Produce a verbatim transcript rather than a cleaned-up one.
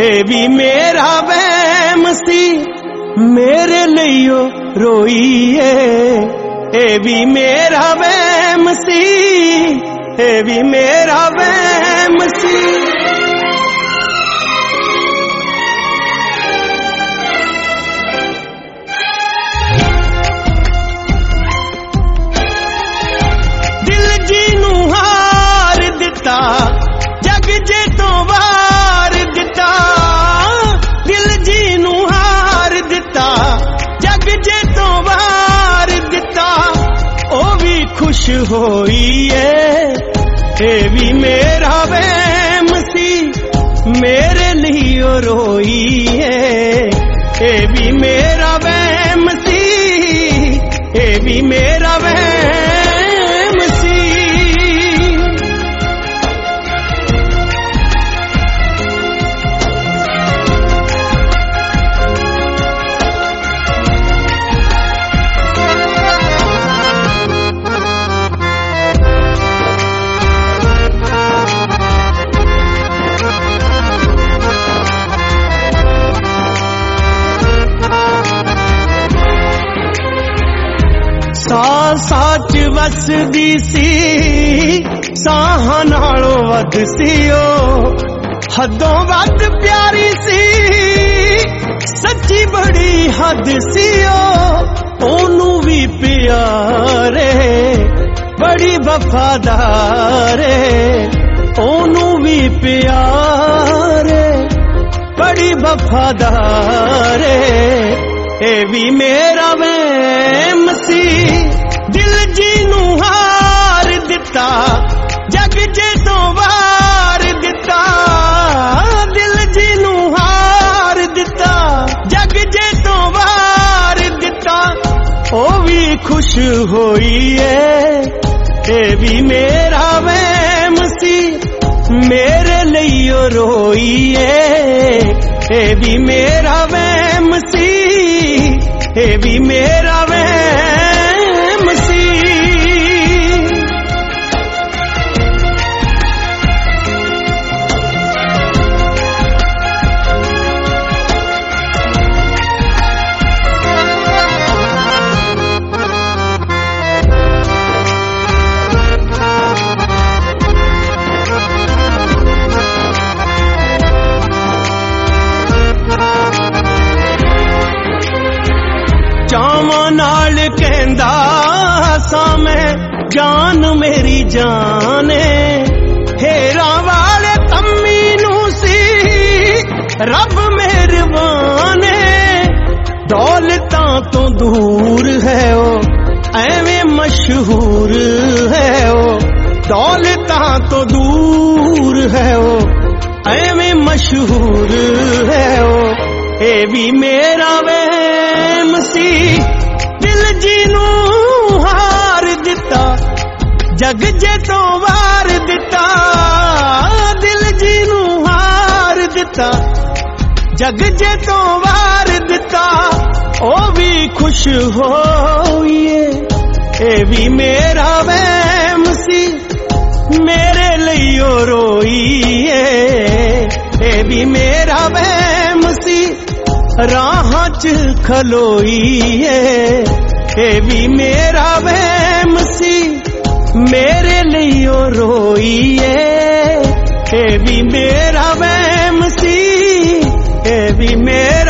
ए भी मेरा वहम सी मेरे लियो रोईए, ए भी मेरा वहम सी, ए भी मेरा वहम सी। दिल जी नू हार दिता जग जे तो वार दिता, दिल जी नू हार दिता जग जे तो वार दिता, ओ भी खुश होई है, ए भी मेरा वहम सी मेरे लिए रोई है, ए भी मेरा वहम सी, ए भी मेरा वहम सी। साच वसदी सी साहां नालों वध सी, ओ हदों वध प्यारी सी, सच्ची बड़ी हद सी, ओ ओनू भी प्यारे बड़ी वफादारे, ओनू भी प्यारे बड़ी वफादारे, ए भी मेरा वहम सी दिल जी नू हार दिता जग जे तो वार दिता, दिल जी नू हार दिता जग जे तो वार दिता, ओ भी खुश होई है, ए भी मेरा वहम सी मेरे लिए रोई है, ए भी मेरा वहम सी, ए भी मेरा वहम सी। चावां नाल कहंदा सा मैं जान मेरी जाने, हेरा वाले तम्मी नू सी रब मेहरबाने, दौलतां तो दूर है ओ एवें मशहूर है ओ, दौलतां तो दूर है ओ एवें मशहूर है ओ, ए भी मेरा वहम सी दिल जी नू हार दिता जग जे तो वार दिता, दिल जी नू हार दिता जग जे तो वार दिता, ओ भी खुश होइए, ए भी मेरा वहम सी मेरे लिए रोईए, ए भी मेरा वहम सी राह च खलोईए, ए भी मेरा वहम सी मेरे लिए रोईए, ए भी मेरा वहम सी, ए भी मेरा